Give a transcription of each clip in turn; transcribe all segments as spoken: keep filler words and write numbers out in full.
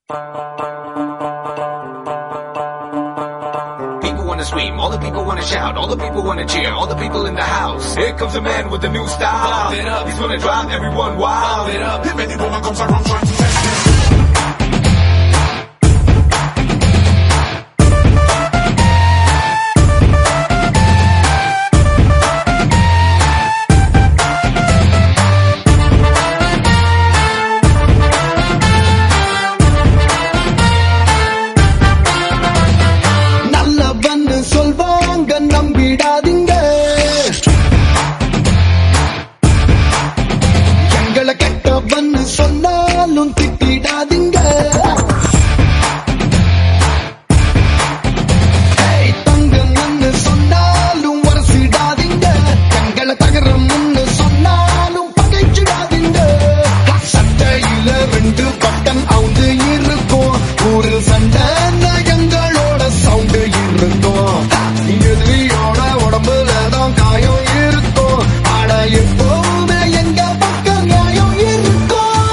People wanna scream, all the people wanna shout, all the people wanna cheer, all the people in the house. Here comes a man with a new style. Pump it up, he's gonna drive everyone wild. Pump it up, if any woman comes around trying to test this. சொன்னாலும் திட்டிடாதீங்க. தங்கம்னு சொன்னாலும் வரசிடாதீங்க. தங்களை தகரம்னு சொன்னாலும் பகைச்சிடாதீங்க. சட்டையில ரெண்டு பட்டம் அவுந்து இருக்கும். ஒரு சண்டை எங்களோட சவுண்டு இருக்கும். எதிரியோட உடம்புல தான் காயம் இருக்கும். ஆட எப்போவுமே எங்க பக்கம் நியாயம் இருக்கும்.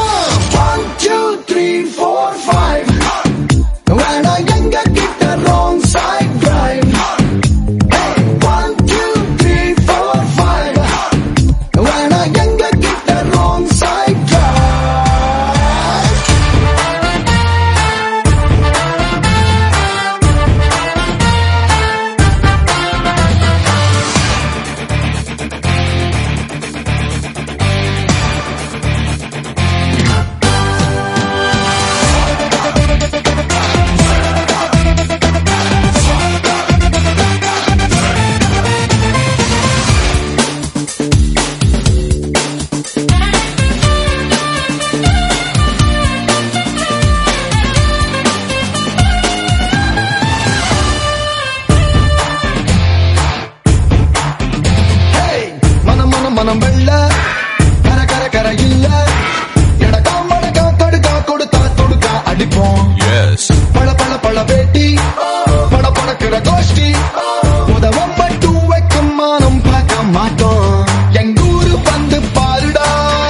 மனம் வெள்ள கர கர கர இல்ல. எடக்கா மடக்கா கடுக்கா கொடுத்தா தொடுக்கா அடிப்போம். பழ பழ பழ பேட்டி பட படக்கிற கோஷ்டி. உதவம் மட்டும் வைக்கும் மானம் பார்க்க மாட்டோம். எங்கூரு வந்து பாருடா,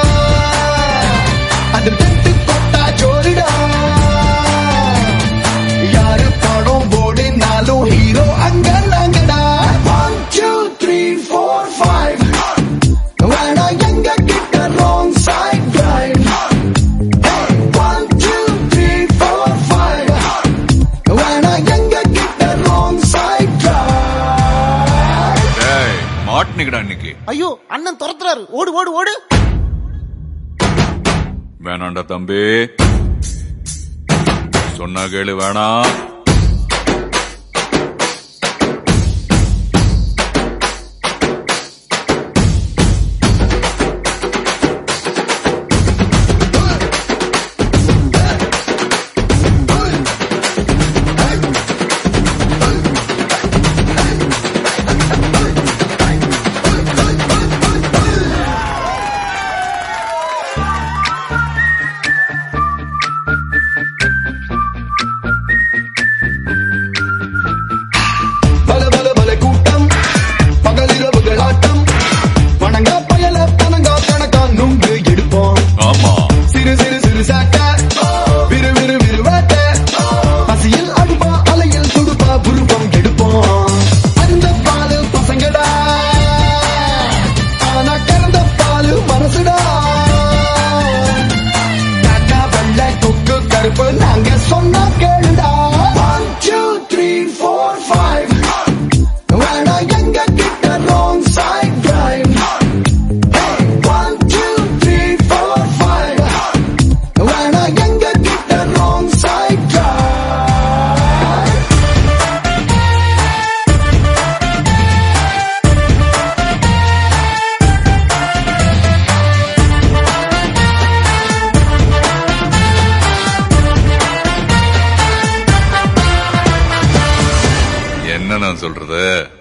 அது தட்டு கொட்டா ஜோருடா. யாரு படம் போடினாலும் ஹீரோ அங்க நாங்கடா. One two three four five. ஐயோ அண்ணன் துரத்துறாரு, ஓடு ஓடு ஓடு. வேணாண்டா தம்பி, சொன்னா கேளு. வேணாம். நாங்க சொன்னா கேளுடா. One two three four five. வேணா எங்க கிட்ட wrong side drive. One two three four five. வேணா எங்க கிட்ட ராங் சைட் டிரைவ். என்ன நான் சொல்றது?